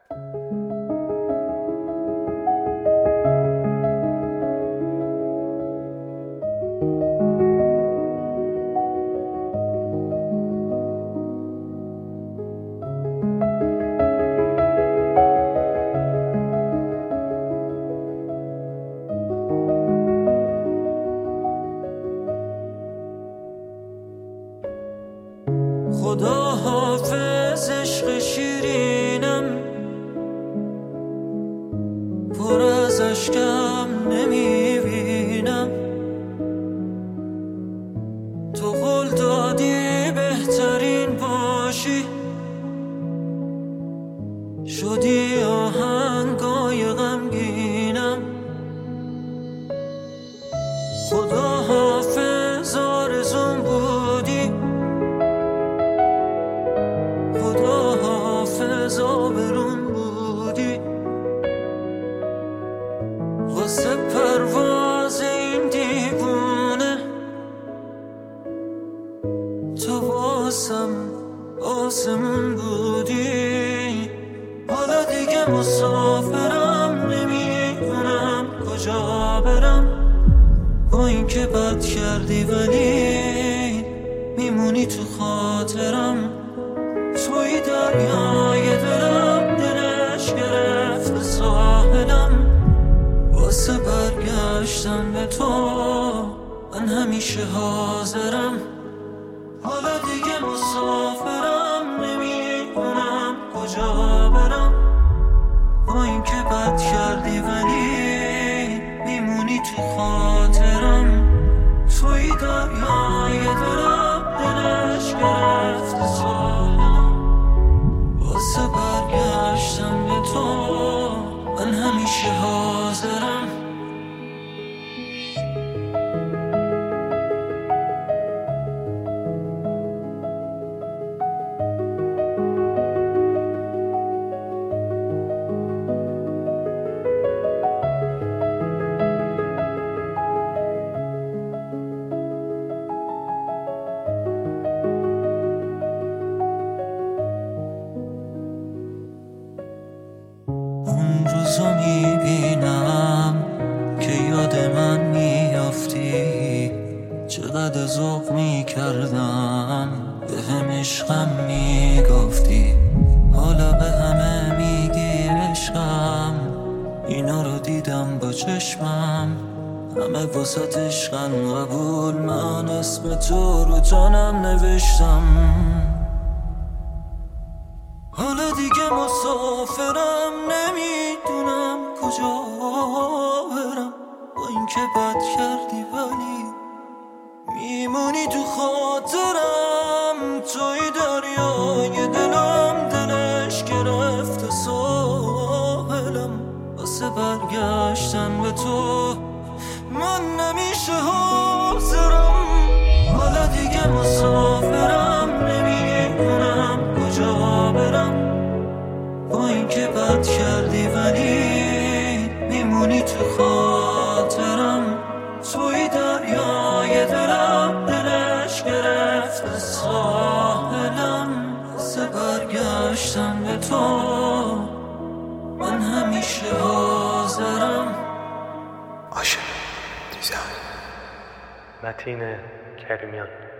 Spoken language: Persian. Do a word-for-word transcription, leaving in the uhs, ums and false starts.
خدا حافظ عشق شیرینم، پر از اشکم نمیبینم. تو قول دادی بهترین باشی، شدی آهنگای غمگینم. خدا حافظ آرزوم بودی، خدا حافظ آبروم بودی. واسه پرواز این دیوونه تو واسم آسمون بودی. حالا دیگه مسافرم، نمیدونم کجا برم. با این که بد کردی ولی میمونی تو خاطرم. توی دریای دلم، دلش گرفت ساحلم. واسه برگشتن به تو من همیشه حاضرم. حالا دیگه مسافرم، نمیدونم کجا برم. با این که بد کردی ولی میمونی تو خاطرم. توی دریای دلم، دلش گرفت ساحلم. واسه برگشتن به تو من همیشه حاضرم. اون روزو میبینم که یاد من میافتی. چقدر ذوق میکردم به هم عشقم میگفتی. حالا به همه میگی عشقم، اینا رو دیدم با چشمم. همه واسه عشقم قبول، من اسم تو رو جانم نوشتم. حالا دیگه مسافرم، نمیدونم کجا برم. با این که بد کردی ولی میمونی تو خاطرم. توی دریای دلم، دلش گرفت ساحلم. واسه برگشتن به تو من نمیشه حاضرم. حالا دیگه مسافرم، نمیدونم کجا برم. با این که بد کردی ولی میمونی تو خاطرم. توی دریای دلم، دلش گرفت ساحلم. واسه برگشتن به تو من همیشه حاضرم. عاشق دیزاین متین کریمیان.